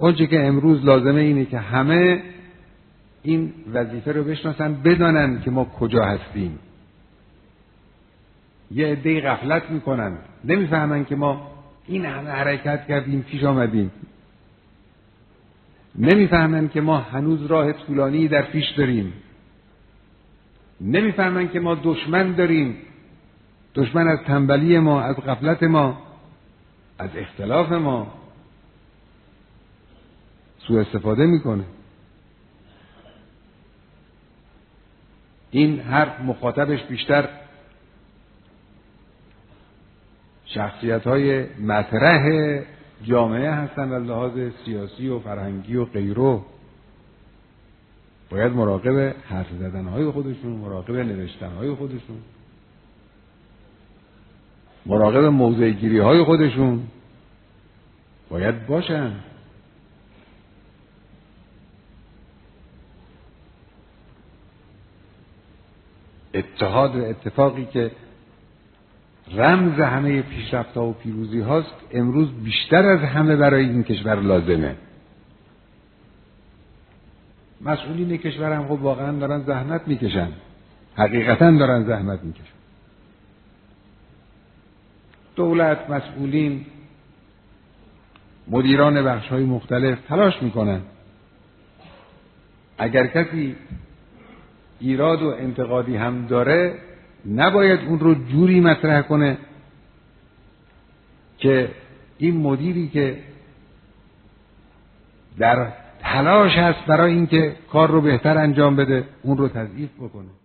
اونچه که امروز لازمه اینه که همه این وظیفه رو بشناسن، بدانن که ما کجا هستیم. یه عده‌ای غفلت میکنن، نمیفهمن که ما این همه حرکت کردیم، پیش آمدیم. نمیفهمن که ما هنوز راه طولانی در پیش داریم. نمیفهمن که ما دشمن داریم. دشمن از تنبلی ما، از غفلت ما، از اختلاف ما سوء استفاده میکنه. این حرف مخاطبش بیشتر شخصیت‌های مطرح جامعه هستن و لحاظ سیاسی و فرهنگی و غیره. باید مراقب حرف زدن‌های خودشون، مراقب نوشتن‌های خودشون، مراقب موضع‌گیری‌های خودشون باید باشن. اتحاد و اتفاقی که رمز همه پیشرفت‌ها و پیروزی هاست امروز بیشتر از همه برای این کشور لازمه. مسئولین کشور هم خب واقعا دارن زحمت میکشن، حقیقتا دارن زحمت میکشن. دولت، مسئولین، مدیران بخش‌های مختلف تلاش میکنن. اگر کسی ایراد و انتقادی هم داره نباید اون رو جوری مطرح کنه که این مدیری که در تلاش هست برای اینکه کار رو بهتر انجام بده اون رو تضعیف بکنه.